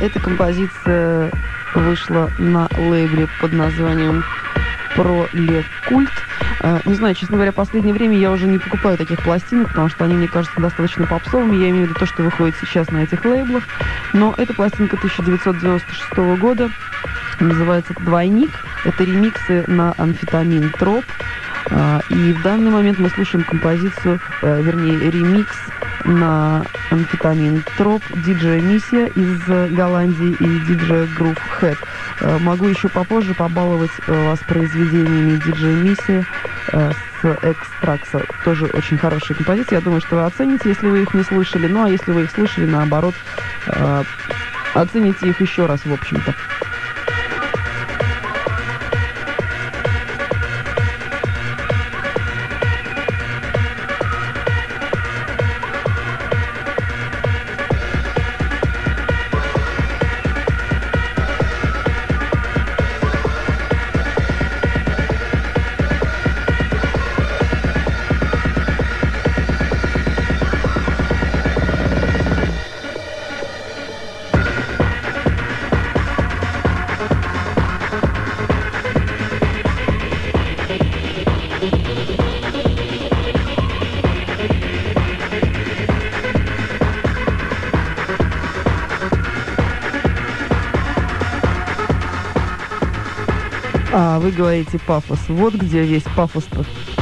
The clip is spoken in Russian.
Эта композиция вышла на лейбле под названием Пролекульт. Не знаю, честно говоря, в последнее время я уже не покупаю таких пластинок, потому что они мне кажутся достаточно попсовыми. Я имею в виду то, что выходит сейчас на этих лейблах. Но эта пластинка 1996 года. Называется «Двойник». Это ремиксы на «Амфетамин Троп». И в данный момент мы слушаем композицию, вернее, ремикс на «Амфетамин Троп» диджея Миссия из Голландии и диджея Groove Head. Могу еще попозже побаловать вас произведениями диджея Миссия с Экстракса. Тоже очень хорошие композиции. Я думаю, что вы оцените, если вы их не слышали. Ну, а если вы их слышали, наоборот, оцените их еще раз, в общем-то. А вы говорите пафос. Вот где весь пафос-то.